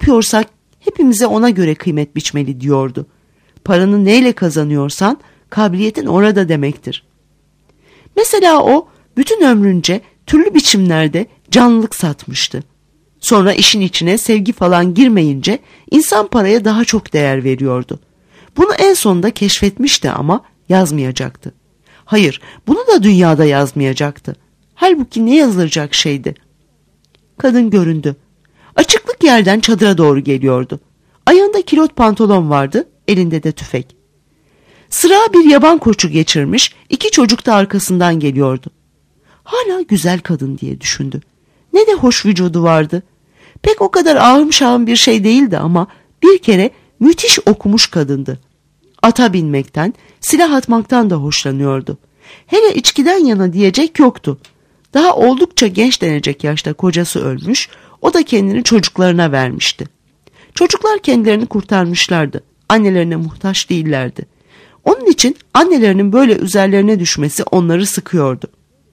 yapıyorsak hepimize ona göre kıymet biçmeli diyordu. Paranı neyle kazanıyorsan kabiliyetin orada demektir. Mesela o bütün ömrünce türlü biçimlerde canlılık satmıştı. Sonra işin içine sevgi falan girmeyince insan paraya daha çok değer veriyordu. Bunu en sonunda keşfetmişti ama yazmayacaktı. Hayır, bunu da dünyada yazmayacaktı. Halbuki ne yazılacak şeydi? Kadın göründü. Açıklık yerden çadıra doğru geliyordu. Ayağında kilot pantolon vardı, elinde de tüfek. Sıra bir yaban koçu geçirmiş, 2 çocuk da arkasından geliyordu. Hala güzel kadın diye düşündü. Ne de hoş vücudu vardı. Pek o kadar ağım şağım bir şey değildi ama bir kere müthiş okumuş kadındı. Ata binmekten, silah atmaktan da hoşlanıyordu. Hele içkiden yana diyecek yoktu. Daha oldukça genç denecek yaşta kocası ölmüş, o da kendini çocuklarına vermişti. Çocuklar kendilerini kurtarmışlardı, annelerine muhtaç değillerdi. Onun için annelerinin böyle üzerlerine düşmesi onları sıkıyordu.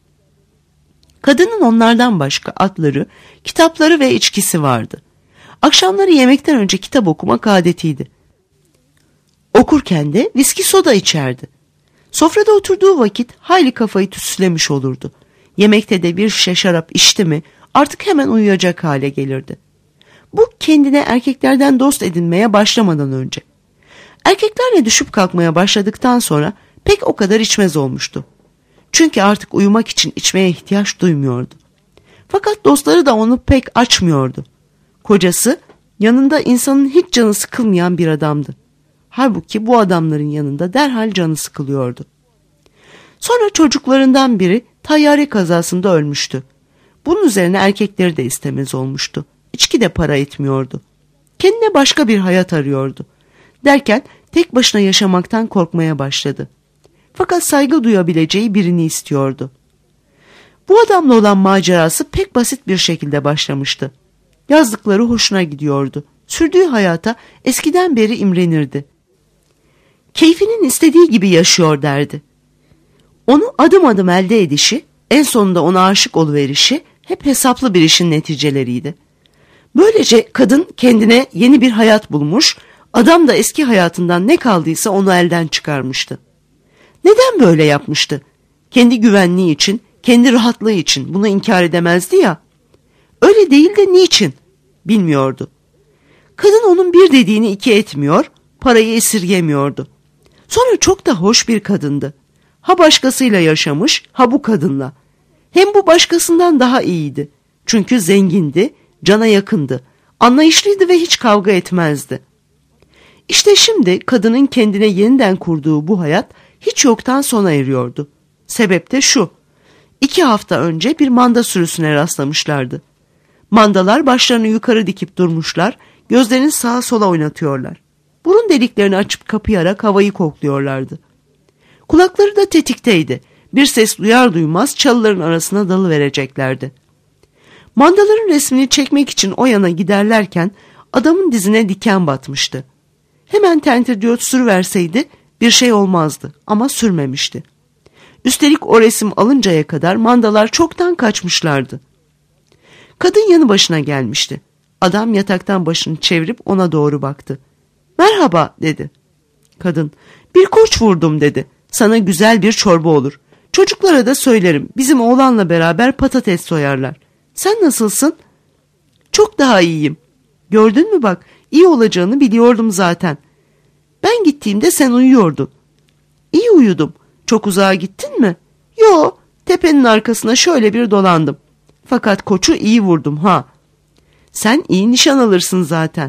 Kadının onlardan başka atları, kitapları ve içkisi vardı. Akşamları yemekten önce kitap okumak adetiydi. Okurken de viski soda içerdi. Sofrada oturduğu vakit hayli kafayı tütsülemiş olurdu. Yemekte de bir şişe şarap içti mi artık hemen uyuyacak hale gelirdi. Bu kendine erkeklerden dost edinmeye başlamadan önce. Erkeklerle düşüp kalkmaya başladıktan sonra pek o kadar içmez olmuştu. Çünkü artık uyumak için içmeye ihtiyaç duymuyordu. Fakat dostları da onu pek açmıyordu. Kocası yanında insanın hiç canı sıkılmayan bir adamdı. Halbuki bu adamların yanında derhal canı sıkılıyordu. Sonra çocuklarından biri tayyare kazasında ölmüştü. Bunun üzerine erkekleri de istemez olmuştu. İçki de para etmiyordu. Kendine başka bir hayat arıyordu. Derken tek başına yaşamaktan korkmaya başladı. Fakat saygı duyabileceği birini istiyordu. Bu adamla olan macerası pek basit bir şekilde başlamıştı. Yazdıkları hoşuna gidiyordu. Sürdüğü hayata eskiden beri imrenirdi. Keyfinin istediği gibi yaşıyor derdi. Onu adım adım elde edişi, en sonunda ona aşık oluverişi hep hesaplı bir işin neticeleriydi. Böylece kadın kendine yeni bir hayat bulmuş, adam da eski hayatından ne kaldıysa onu elden çıkarmıştı. Neden böyle yapmıştı? Kendi güvenliği için, kendi rahatlığı için, bunu inkar edemezdi ya. Öyle değil de niçin? Bilmiyordu. Kadın onun bir dediğini iki etmiyor, parayı esirgemiyordu. Sonra çok da hoş bir kadındı. Ha başkasıyla yaşamış, ha bu kadınla. Hem bu başkasından daha iyiydi. Çünkü zengindi, cana yakındı, anlayışlıydı ve hiç kavga etmezdi. İşte şimdi kadının kendine yeniden kurduğu bu hayat hiç yoktan sona eriyordu. Sebep de şu: 2 hafta önce bir manda sürüsüne rastlamışlardı. Mandalar başlarını yukarı dikip durmuşlar, gözlerini sağa sola oynatıyorlar. Burun deliklerini açıp kapayarak havayı kokluyorlardı. Kulakları da tetikteydi. Bir ses duyar duymaz çalıların arasına dalıvereceklerdi. Mandaların resmini çekmek için o yana giderlerken adamın dizine diken batmıştı. Hemen tentürdiyot sürüverseydi bir şey olmazdı ama sürmemişti. Üstelik o resim alıncaya kadar mandalar çoktan kaçmışlardı. Kadın yanı başına gelmişti. Adam yataktan başını çevirip ona doğru baktı. "Merhaba," dedi. Kadın, "Bir koç vurdum," dedi. "Sana güzel bir çorba olur. Çocuklara da söylerim, bizim oğlanla beraber patates soyarlar. Sen nasılsın?" "Çok daha iyiyim. Gördün mü bak, iyi olacağını biliyordum zaten. Ben gittiğimde sen uyuyordun." "İyi uyudum. Çok uzağa gittin mi?" "Yo, tepenin arkasına şöyle bir dolandım. Fakat koçu iyi vurdum ha." "Sen iyi nişan alırsın zaten."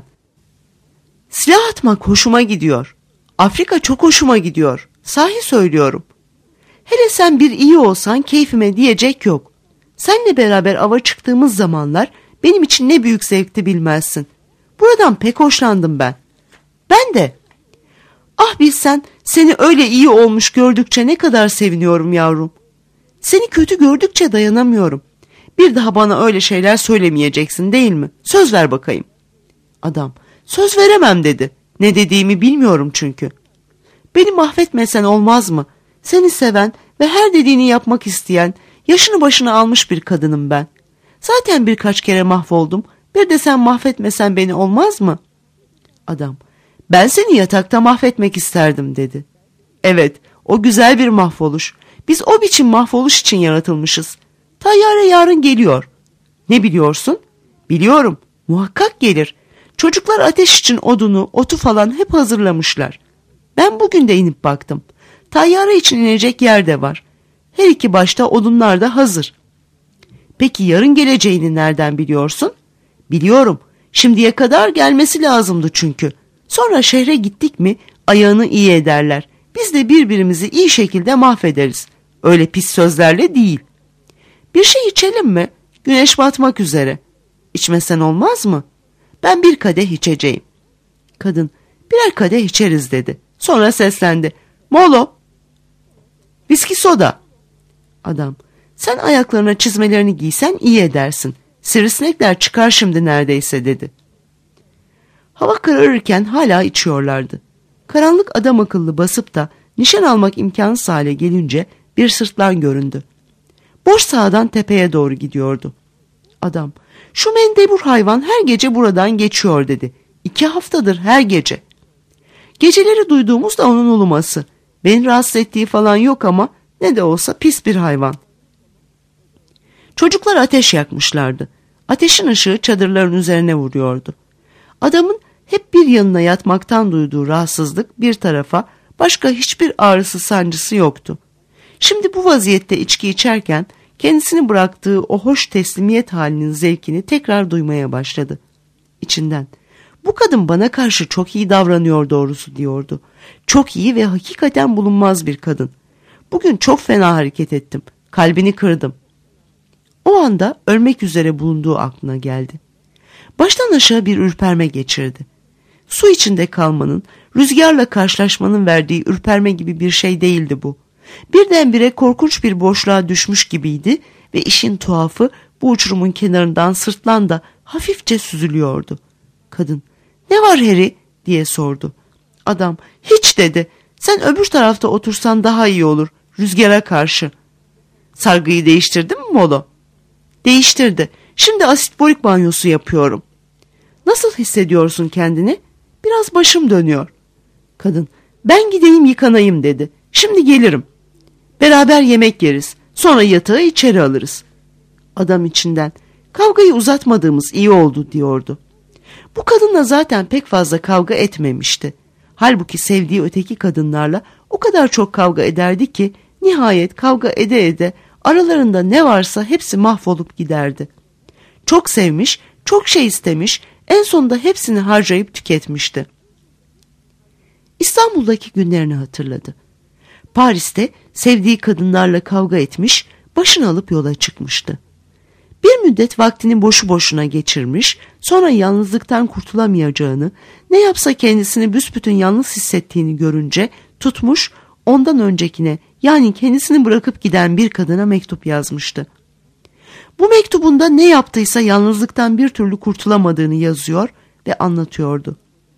"Silah atmak hoşuma gidiyor. Afrika çok hoşuma gidiyor. Sahi söylüyorum. Hele sen bir iyi olsan keyfime diyecek yok. Seninle beraber ava çıktığımız zamanlar benim için ne büyük zevkti bilmezsin. Buradan pek hoşlandım ben." "Ben de." "Ah bilsen, seni öyle iyi olmuş gördükçe ne kadar seviniyorum yavrum. Seni kötü gördükçe dayanamıyorum. Bir daha bana öyle şeyler söylemeyeceksin değil mi? Söz ver bakayım." Adam, "Söz veremem," dedi. "Ne dediğimi bilmiyorum çünkü." "Beni mahvetmesen olmaz mı? Seni seven ve her dediğini yapmak isteyen, yaşını başına almış bir kadınım ben. Zaten birkaç kere mahvoldum, Bir de sen mahvetmesen beni olmaz mı? Adam, ben seni yatakta mahvetmek isterdim dedi. Evet, o güzel bir mahvoluş. Biz o biçim mahvoluş için yaratılmışız. Tayyare yarın geliyor. Ne biliyorsun? Biliyorum, muhakkak gelir. Çocuklar ateş için odunu, otu falan hep hazırlamışlar. Ben bugün de inip baktım. Tayyare için inecek yer de var. Her iki başta odunlar da hazır. Peki yarın geleceğini nereden biliyorsun? Biliyorum. Şimdiye kadar gelmesi lazımdı çünkü. Sonra şehre gittik mi ayağını iyi ederler. Biz de birbirimizi iyi şekilde mahvederiz. Öyle pis sözlerle değil. Bir şey içelim mi? Güneş batmak üzere. İçmesen olmaz mı? Ben bir kadeh içeceğim. Kadın, birer kadeh içeriz dedi. Sonra seslendi. Molo. Viski soda. Adam, sen ayaklarına çizmelerini giysen iyi edersin. Sivrisinekler çıkar şimdi neredeyse dedi. Hava kararırken hala içiyorlardı. Karanlık adam akıllı basıp da nişan almak imkansız hale gelince bir sırtlan göründü. Boş sahadan tepeye doğru gidiyordu. Adam, şu mendebur hayvan her gece buradan geçiyor dedi. 2 haftadır her gece. Geceleri duyduğumuz da onun uluması. Beni rahatsız ettiği falan yok ama ne de olsa pis bir hayvan. Çocuklar ateş yakmışlardı. Ateşin ışığı çadırların üzerine vuruyordu. Adamın hep bir yanına yatmaktan duyduğu rahatsızlık bir tarafa, başka hiçbir ağrısı sancısı yoktu. Şimdi bu vaziyette içki içerken kendisini bıraktığı o hoş teslimiyet halinin zevkini tekrar duymaya başladı. İçinden, bu kadın bana karşı çok iyi davranıyor doğrusu diyordu. Çok iyi ve hakikaten bulunmaz bir kadın. Bugün çok fena hareket ettim. Kalbini kırdım. O anda ölmek üzere bulunduğu aklına geldi. Baştan aşağı bir ürperme geçirdi. Su içinde kalmanın, rüzgarla karşılaşmanın verdiği ürperme gibi bir şey değildi bu. Birdenbire korkunç bir boşluğa düşmüş gibiydi ve işin tuhafı bu uçurumun kenarından sırtlan da hafifçe süzülüyordu. Kadın, ne var Harry diye sordu. Adam, hiç dedi. Sen öbür tarafta otursan daha iyi olur, rüzgara karşı. Sargıyı değiştirdin mi Molo? Değiştirdi. Şimdi asit borik banyosu yapıyorum. Nasıl hissediyorsun kendini? Biraz başım dönüyor. Kadın, ben gideyim yıkanayım dedi. Şimdi gelirim. Beraber yemek yeriz. Sonra yatağı içeri alırız. Adam içinden, kavgayı uzatmadığımız iyi oldu diyordu. Bu kadınla zaten pek fazla kavga etmemişti. Halbuki sevdiği öteki kadınlarla o kadar çok kavga ederdi ki nihayet kavga ede ede aralarında ne varsa hepsi mahvolup giderdi. Çok sevmiş, çok şey istemiş, en sonunda hepsini harcayıp tüketmişti. İstanbul'daki günlerini hatırladı. Paris'te sevdiği kadınlarla kavga etmiş, başını alıp yola çıkmıştı. Bir müddet vaktini boşu boşuna geçirmiş, sonra yalnızlıktan kurtulamayacağını, ne yapsa kendisini büsbütün yalnız hissettiğini görünce tutmuş, ondan öncekine, yani kendisini bırakıp giden bir kadına mektup yazmıştı. Bu mektubunda ne yaptıysa yalnızlıktan bir türlü kurtulamadığını yazıyor ve anlatıyordu.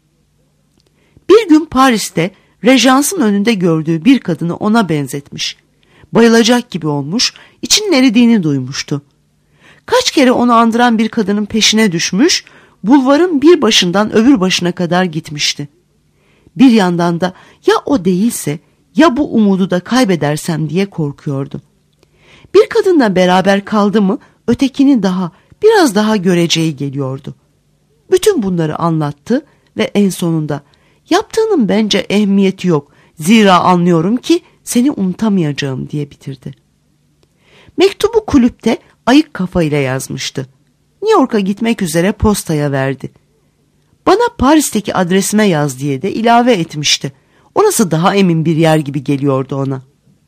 Bir gün Paris'te Rejans'ın önünde gördüğü bir kadını ona benzetmiş. Bayılacak gibi olmuş, içinin eridiğini duymuştu. Kaç kere onu andıran bir kadının peşine düşmüş, bulvarın bir başından öbür başına kadar gitmişti. Bir yandan da ya o değilse, ya bu umudu da kaybedersem diye korkuyordu. Bir kadınla beraber kaldı mı ötekini biraz daha göreceği geliyordu. Bütün bunları anlattı ve en sonunda yaptığının bence ehemmiyeti yok. Zira anlıyorum ki seni unutamayacağım diye bitirdi. Mektubu kulüpte ayık kafayla yazmıştı. New York'a gitmek üzere postaya verdi. Bana Paris'teki adresime yaz diye de ilave etmişti. Orası daha emin bir yer gibi geliyordu ona.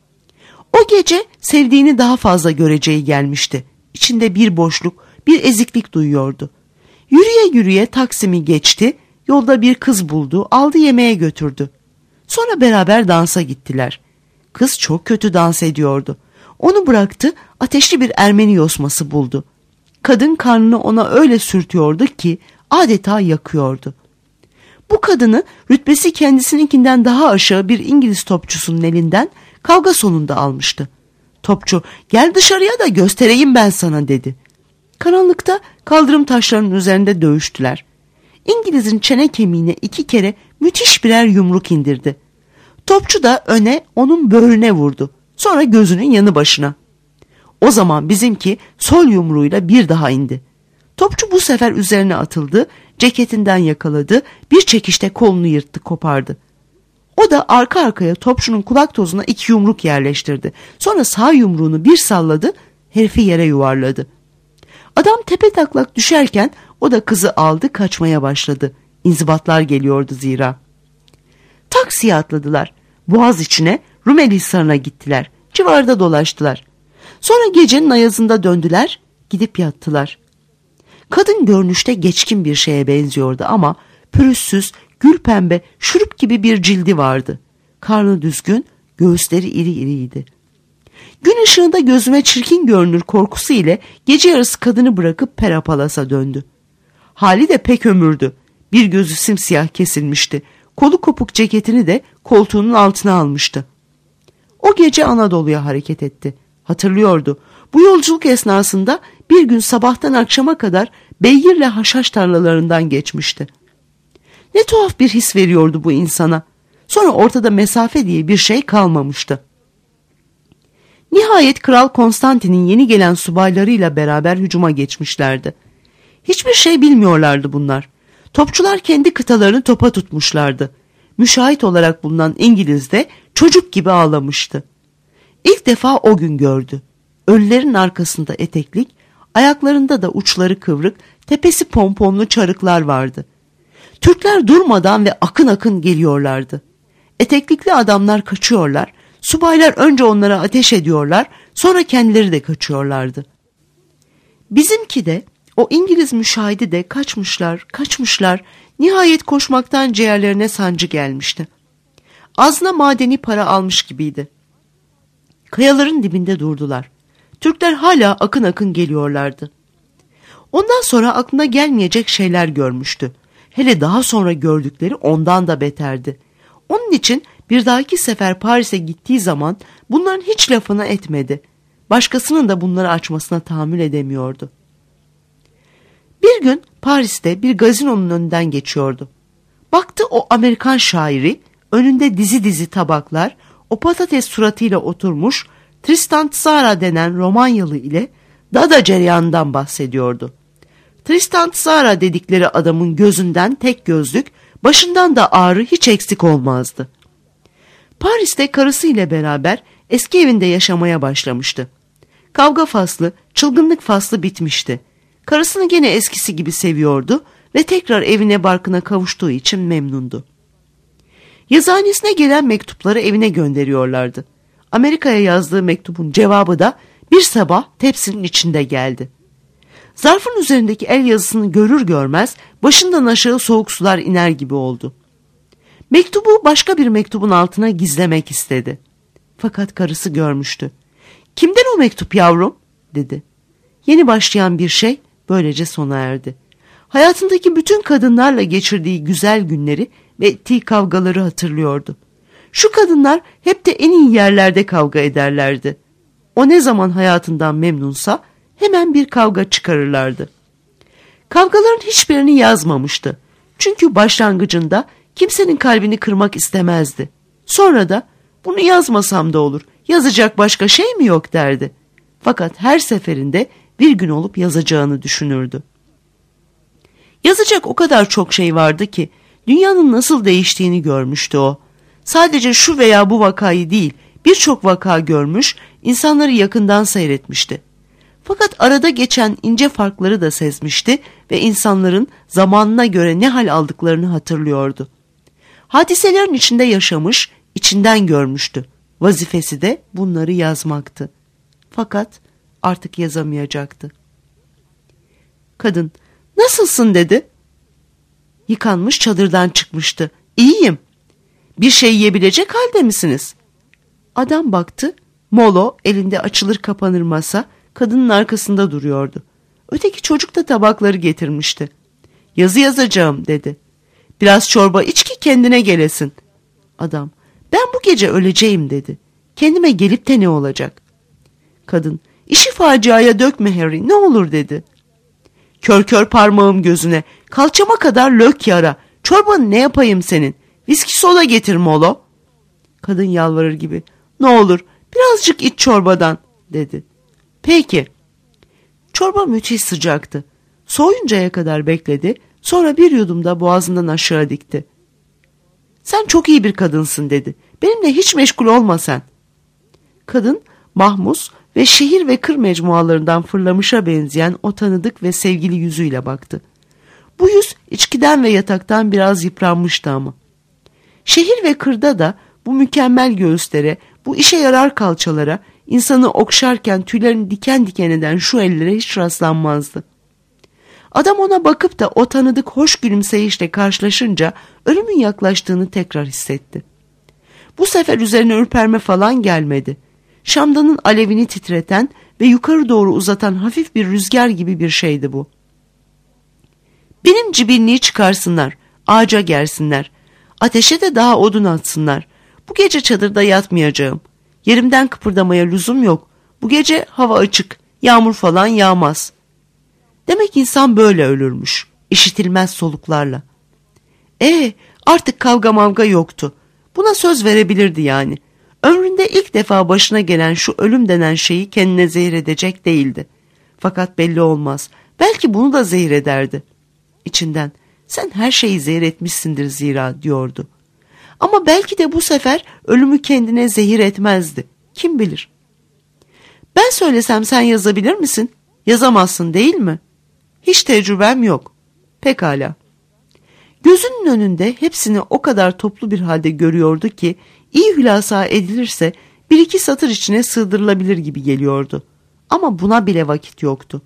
O gece sevdiğini daha fazla göreceği gelmişti. İçinde bir boşluk, bir eziklik duyuyordu. Yürüye yürüye Taksim'i geçti, yolda bir kız buldu, aldı yemeğe götürdü. Sonra beraber dansa gittiler. Kız çok kötü dans ediyordu. Onu bıraktı, ateşli bir Ermeni yosması buldu. Kadın karnını ona öyle sürtüyordu ki adeta yakıyordu. Bu kadını rütbesi kendisininkinden daha aşağı bir İngiliz topçusunun elinden kavga sonunda almıştı. Topçu, gel dışarıya da göstereyim ben sana dedi. Karanlıkta kaldırım taşlarının üzerinde dövüştüler. İngiliz'in çene kemiğine 2 kere müthiş birer yumruk indirdi. Topçu da öne onun böğrüne vurdu. Sonra gözünün yanı başına. O zaman bizimki sol yumruğuyla bir daha indi. Topçu bu sefer üzerine atıldı, ceketinden yakaladı, bir çekişte kolunu yırttı, kopardı. O da arka arkaya topçunun kulak tozuna 2 yumruk yerleştirdi. Sonra sağ yumruğunu bir salladı, herifi yere yuvarladı. Adam tepetaklak düşerken o da kızı aldı, kaçmaya başladı. İnzibatlar geliyordu zira. Taksiye atladılar. Boğaz içine, Rumeli Hisarı'na gittiler. Civarda dolaştılar. Sonra gecenin ayazında döndüler, gidip yattılar. Kadın görünüşte geçkin bir şeye benziyordu ama pürüzsüz, gül pembe, şurup gibi bir cildi vardı. Karnı düzgün, göğüsleri iri iriydi. Gün ışığında gözüme çirkin görünür korkusu ile gece yarısı kadını bırakıp Perapalasa döndü. Hali de pek ömürdü. Bir gözü simsiyah kesilmişti. Kolu kopuk ceketini de koltuğunun altına almıştı. O gece Anadolu'ya hareket etti. Hatırlıyordu. Bu yolculuk esnasında bir gün sabahtan akşama kadar beygirle haşhaş tarlalarından geçmişti. Ne tuhaf bir his veriyordu bu insana. Sonra ortada mesafe diye bir şey kalmamıştı. Nihayet Kral Konstantin'in yeni gelen subaylarıyla beraber hücuma geçmişlerdi. Hiçbir şey bilmiyorlardı bunlar. Topçular kendi kıtalarını topa tutmuşlardı. Müşahit olarak bulunan İngiliz de çocuk gibi ağlamıştı. İlk defa o gün gördü. Ölülerin arkasında eteklik, ayaklarında da uçları kıvrık, tepesi pomponlu çarıklar vardı. Türkler durmadan ve akın akın geliyorlardı. Eteklikli adamlar kaçıyorlar, subaylar önce onlara ateş ediyorlar, sonra kendileri de kaçıyorlardı. Bizimki de, o İngiliz müşahidi de kaçmışlar, nihayet koşmaktan ciğerlerine sancı gelmişti. Ağzına madeni para almış gibiydi. Kayaların dibinde durdular. Türkler hala akın akın geliyorlardı. Ondan sonra aklına gelmeyecek şeyler görmüştü. Hele daha sonra gördükleri ondan da beterdi. Onun için bir dahaki sefer Paris'e gittiği zaman bunların hiç lafını etmedi. Başkasının da bunları açmasına tahammül edemiyordu. Bir gün Paris'te bir gazinonun önünden geçiyordu. Baktı o Amerikan şairi önünde dizi dizi tabaklar, o patates suratıyla oturmuş Tristan Tzara denen Romanyalı ile Dada cereyanından bahsediyordu. Tristan Tzara dedikleri adamın gözünden tek gözlük, başından da ağrı hiç eksik olmazdı. Paris'te karısıyla beraber eski evinde yaşamaya başlamıştı. Kavga faslı, çılgınlık faslı bitmişti. Karısını gene eskisi gibi seviyordu ve tekrar evine barkına kavuştuğu için memnundu. Yazıhanesine gelen mektupları evine gönderiyorlardı. Amerika'ya yazdığı mektubun cevabı da bir sabah tepsinin içinde geldi. Zarfın üzerindeki el yazısını görür görmez başından aşağı soğuk sular iner gibi oldu. Mektubu başka bir mektubun altına gizlemek istedi. Fakat karısı görmüştü. "Kimden o mektup yavrum?" dedi. Yeni başlayan bir şey böylece sona erdi. Hayatındaki bütün kadınlarla geçirdiği güzel günleri ve ettiği kavgaları hatırlıyordu. Şu kadınlar hep de en iyi yerlerde kavga ederlerdi. O ne zaman hayatından memnunsa hemen bir kavga çıkarırlardı. Kavgaların hiçbirini yazmamıştı. Çünkü başlangıcında kimsenin kalbini kırmak istemezdi. Sonra da bunu yazmasam da olur, yazacak başka şey mi yok derdi. Fakat her seferinde bir gün olup yazacağını düşünürdü. Yazacak o kadar çok şey vardı ki dünyanın nasıl değiştiğini görmüştü o. Sadece şu veya bu vakayı değil, birçok vaka görmüş, insanları yakından seyretmişti. Fakat arada geçen ince farkları da sezmişti ve insanların zamanına göre ne hal aldıklarını hatırlıyordu. Hadiselerin içinde yaşamış, içinden görmüştü. Vazifesi de bunları yazmaktı. Fakat artık yazamayacaktı. Kadın, "Nasılsın?" dedi. Yıkanmış çadırdan çıkmıştı. "İyiyim." "Bir şey yiyebilecek halde misiniz?" Adam baktı. Molo elinde açılır kapanır masa kadının arkasında duruyordu. Öteki çocuk da tabakları getirmişti. "Yazı yazacağım," dedi. "Biraz çorba iç ki kendine gelesin." Adam, "Ben bu gece öleceğim," dedi. "Kendime gelip de ne olacak?" Kadın, "İşi faciaya dökme Harry, ne olur," dedi. Kör kör parmağım gözüne. Kalçama kadar lök yara. Çorbanı ne yapayım senin? Viski soda getir Molo. Kadın yalvarır gibi. Ne olur birazcık iç çorbadan dedi. Peki. Çorba müthiş sıcaktı. Soğuyuncaya kadar bekledi. Sonra bir yudumda boğazından aşağı dikti. Sen çok iyi bir kadınsın dedi. Benimle hiç meşgul olma sen. Kadın mahmus ve şehir ve kır mecmualarından fırlamışa benzeyen o tanıdık ve sevgili yüzüyle baktı. Bu yüz içkiden ve yataktan biraz yıpranmıştı ama. Şehir ve kırda da bu mükemmel göğüslere, bu işe yarar kalçalara, insanı okşarken tüylerini diken diken eden şu ellere hiç rastlanmazdı. Adam ona bakıp da o tanıdık hoş gülümseyişle karşılaşınca ölümün yaklaştığını tekrar hissetti. Bu sefer üzerine ürperme falan gelmedi. Şamdanın alevini titreten ve yukarı doğru uzatan hafif bir rüzgar gibi bir şeydi bu. Benim cibinliği çıkarsınlar, ağaca gersinler. Ateşe de daha odun atsınlar. Bu gece çadırda yatmayacağım. Yerimden kıpırdamaya lüzum yok. Bu gece hava açık, yağmur falan yağmaz. Demek insan böyle ölürmüş, işitilmez soluklarla. Artık kavga mavga yoktu. Buna söz verebilirdi yani. Ömründe ilk defa başına gelen şu ölüm denen şeyi kendine zehir edecek değildi. Fakat belli olmaz. Belki bunu da zehir ederdi. İçinden sen her şeyi zehir etmişsindir zira diyordu. Ama belki de bu sefer ölümü kendine zehir etmezdi. Kim bilir? Ben söylesem sen yazabilir misin? Yazamazsın değil mi? Hiç tecrübem yok. Pekala. Gözünün önünde hepsini o kadar toplu bir halde görüyordu ki iyi hülasa edilirse bir iki satır içine sığdırılabilir gibi geliyordu. Ama buna bile vakit yoktu.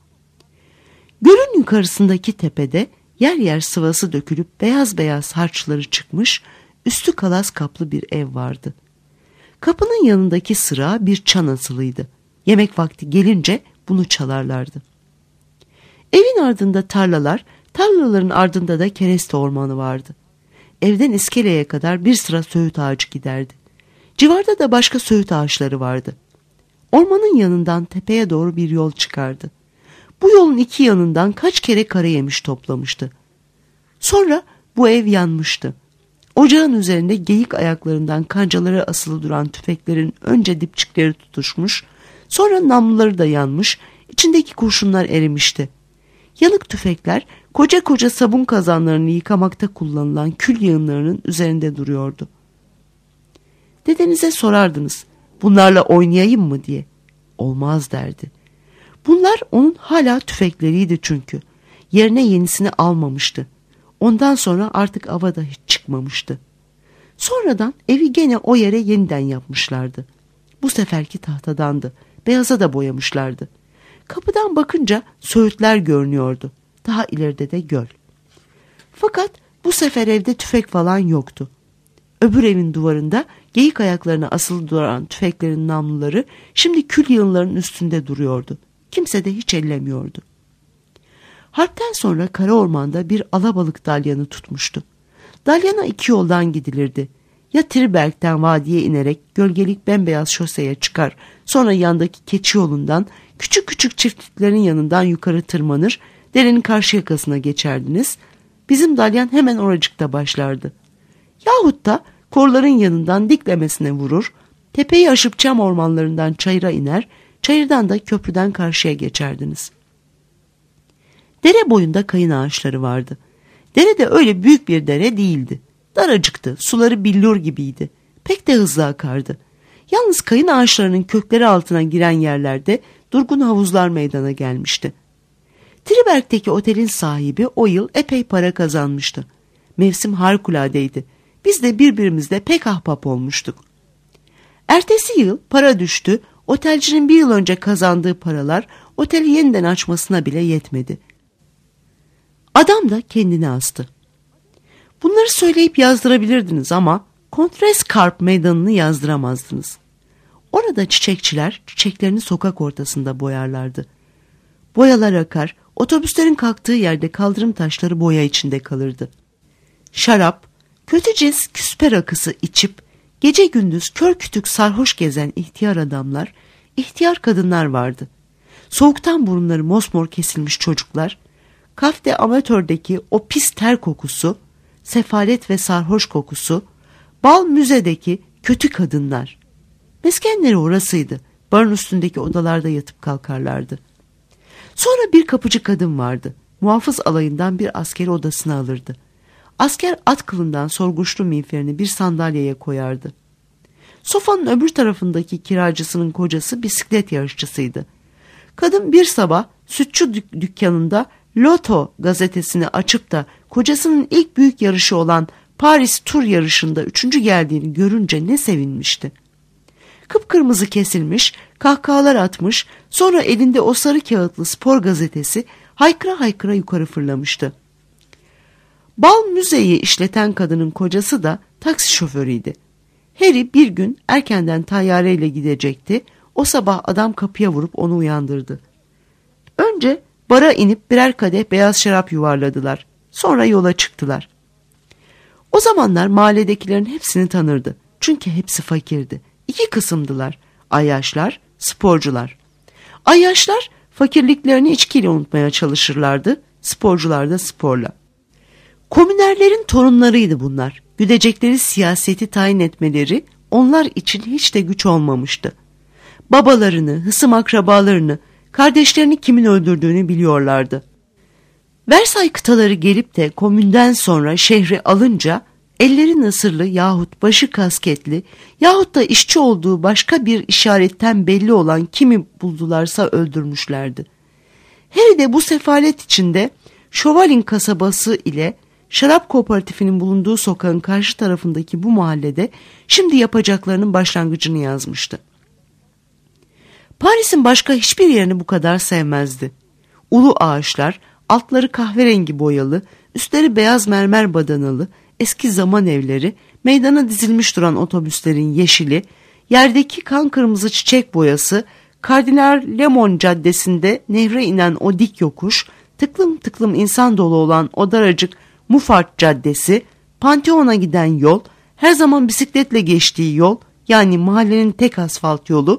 Gölün yukarısındaki tepede yer yer sıvası dökülüp beyaz beyaz harçları çıkmış, üstü kalas kaplı bir ev vardı. Kapının yanındaki sıra bir çan asılıydı. Yemek vakti gelince bunu çalarlardı. Evin ardında tarlalar, tarlaların ardında da kereste ormanı vardı. Evden iskeleye kadar bir sıra söğüt ağacı giderdi. Civarda da başka söğüt ağaçları vardı. Ormanın yanından tepeye doğru bir yol çıkardı. Bu yolun iki yanından kaç kere kara yemiş toplamıştı. Sonra bu ev yanmıştı. Ocağın üzerinde geyik ayaklarından kancalara asılı duran tüfeklerin önce dipçikleri tutuşmuş, sonra namluları da yanmış, içindeki kurşunlar erimişti. Yanık tüfekler koca koca sabun kazanlarını yıkamakta kullanılan kül yığınlarının üzerinde duruyordu. Dedenize sorardınız, bunlarla oynayayım mı diye. Olmaz derdi. Bunlar onun hala tüfekleriydi çünkü. Yerine yenisini almamıştı. Ondan sonra artık ava da hiç çıkmamıştı. Sonradan evi gene o yere yeniden yapmışlardı. Bu seferki tahtadandı. Beyaza da boyamışlardı. Kapıdan bakınca söğütler görünüyordu. Daha ileride de göl. Fakat bu sefer evde tüfek falan yoktu. Öbür evin duvarında geyik ayaklarına asılı duran tüfeklerin namluları şimdi kül yığınlarının üstünde duruyordu. Kimse de hiç ellemiyordu. Harpten sonra kara ormanda bir alabalık dalyanı tutmuştu. Dalyana iki yoldan gidilirdi. Ya Triberg'den vadiye inerek gölgelik bembeyaz şoseye çıkar, sonra yandaki keçi yolundan küçük küçük çiftliklerin yanından yukarı tırmanır, derenin karşı yakasına geçerdiniz. Bizim dalyan hemen oracıkta başlardı. Yahut da korların yanından diklemesine vurur, tepeyi aşıp çam ormanlarından çayıra iner, çayırdan da köprüden karşıya geçerdiniz. Dere boyunda kayın ağaçları vardı. Dere de öyle büyük bir dere değildi. Daracıktı, suları billur gibiydi. Pek de hızlı akardı. Yalnız kayın ağaçlarının kökleri altına giren yerlerde durgun havuzlar meydana gelmişti. Triberg'teki otelin sahibi o yıl epey para kazanmıştı. Mevsim harikuladeydi. Biz de birbirimizle pek ahbap olmuştuk. Ertesi yıl para düştü. Otelcinin bir yıl önce kazandığı paralar oteli yeniden açmasına bile yetmedi. Adam da kendini astı. Bunları söyleyip yazdırabilirdiniz ama Kontreskarp meydanını yazdıramazdınız. Orada çiçekçiler çiçeklerini sokak ortasında boyarlardı. Boyalar akar, otobüslerin kalktığı yerde kaldırım taşları boya içinde kalırdı. Şarap, kötü cins küspe rakısı içip gece gündüz kör kütük sarhoş gezen ihtiyar adamlar, ihtiyar kadınlar vardı. Soğuktan burunları mosmor kesilmiş çocuklar, Kafede Amatör'deki o pis ter kokusu, sefalet ve sarhoş kokusu, bal müzedeki kötü kadınlar. Meskenleri orasıydı. Barın üstündeki odalarda yatıp kalkarlardı. Sonra bir kapıcı kadın vardı. Muhafız alayından bir askeri odasına alırdı. Asker at kılından sorguçlu miğferini bir sandalyeye koyardı. Sofanın öbür tarafındaki kiracısının kocası bisiklet yarışçısıydı. Kadın bir sabah sütçü dükkanında Loto gazetesini açıp da kocasının ilk büyük yarışı olan Paris tur yarışında 3. geldiğini görünce ne sevinmişti. Kıpkırmızı kesilmiş, kahkahalar atmış, sonra elinde o sarı kağıtlı spor gazetesi haykıra haykıra yukarı fırlamıştı. Bal müzeyi işleten kadının kocası da taksi şoförüydü. Harry bir gün erkenden tayyareyle gidecekti. O sabah adam kapıya vurup onu uyandırdı. Önce bara inip birer kadeh beyaz şarap yuvarladılar. Sonra yola çıktılar. O zamanlar mahalledekilerin hepsini tanırdı. Çünkü hepsi fakirdi. İki kısımdılar. Ayyaşlar, sporcular. Ayyaşlar fakirliklerini içkiyle unutmaya çalışırlardı. Sporcular da sporla. Komünerlerin torunlarıydı bunlar. Güdecekleri siyaseti tayin etmeleri onlar için hiç de güç olmamıştı. Babalarını, hısım akrabalarını, kardeşlerini kimin öldürdüğünü biliyorlardı. Versay kıtaları gelip de komünden sonra şehri alınca elleri nasırlı yahut başı kasketli yahut da işçi olduğu başka bir işaretten belli olan kimi buldularsa öldürmüşlerdi. Harry de bu sefalet içinde Şövalin kasabası ile şarap kooperatifinin bulunduğu sokağın karşı tarafındaki bu mahallede şimdi yapacaklarının başlangıcını yazmıştı. Paris'in başka hiçbir yerini bu kadar sevmezdi. Ulu ağaçlar, altları kahverengi boyalı, üstleri beyaz mermer badanalı, eski zaman evleri, meydana dizilmiş duran otobüslerin yeşili, yerdeki kan kırmızı çiçek boyası, Kardinal Lemon Caddesi'nde nehre inen o dik yokuş, tıklım tıklım insan dolu olan o daracık Muffart Caddesi, Pantheon'a giden yol, her zaman bisikletle geçtiği yol, yani mahallenin tek asfalt yolu,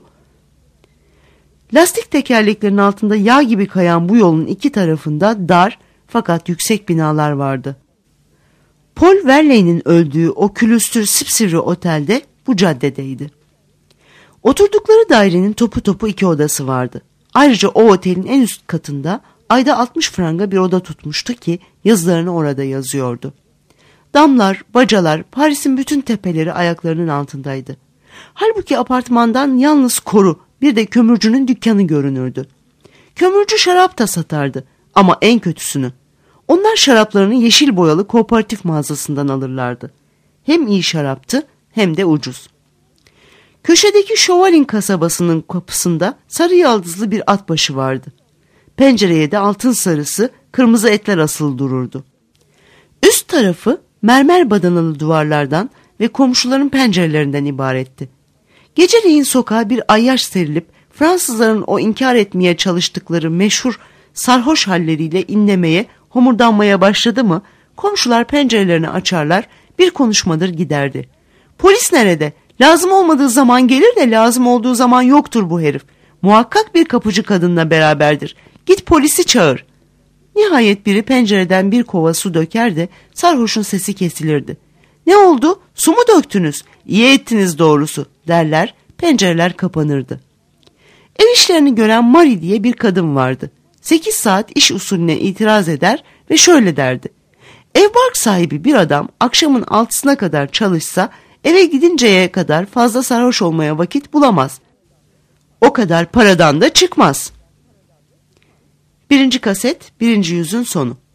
lastik tekerleklerin altında yağ gibi kayan bu yolun iki tarafında dar fakat yüksek binalar vardı. Paul Verlaine'in öldüğü o külüstür sipsivri otelde bu caddedeydi. Oturdukları dairenin topu topu 2 odası vardı. Ayrıca o otelin en üst katında ayda 60 franga bir oda tutmuştu ki yazılarını orada yazıyordu. Damlar, bacalar, Paris'in bütün tepeleri ayaklarının altındaydı. Halbuki apartmandan yalnız koru, bir de kömürcünün dükkanı görünürdü. Kömürcü şarap da satardı ama en kötüsünü. Onlar şaraplarını yeşil boyalı kooperatif mağazasından alırlardı. Hem iyi şaraptı hem de ucuz. Köşedeki Şövalin kasabasının kapısında sarı yaldızlı bir at başı vardı. Pencereye de altın sarısı kırmızı etler asılı dururdu. Üst tarafı mermer badanalı duvarlardan ve komşuların pencerelerinden ibaretti. Geceleyin sokağa bir ayyaş serilip Fransızların o inkar etmeye çalıştıkları meşhur sarhoş halleriyle inlemeye, homurdanmaya başladı mı komşular pencerelerini açarlar, bir konuşmadır giderdi. Polis nerede? Lazım olmadığı zaman gelir de lazım olduğu zaman yoktur bu herif. Muhakkak bir kapıcı kadınla beraberdir. Git polisi çağır. Nihayet biri pencereden bir kova su döker de sarhoşun sesi kesilirdi. Ne oldu? Su mu döktünüz? İyi ettiniz doğrusu derler, pencereler kapanırdı. Ev işlerini gören Marie diye bir kadın vardı. 8 saat iş usulüne itiraz eder ve şöyle derdi. Ev bark sahibi bir adam akşamın 6'sına kadar çalışsa eve gidinceye kadar fazla sarhoş olmaya vakit bulamaz. O kadar paradan da çıkmaz. 1. kaset 1. yüzün sonu.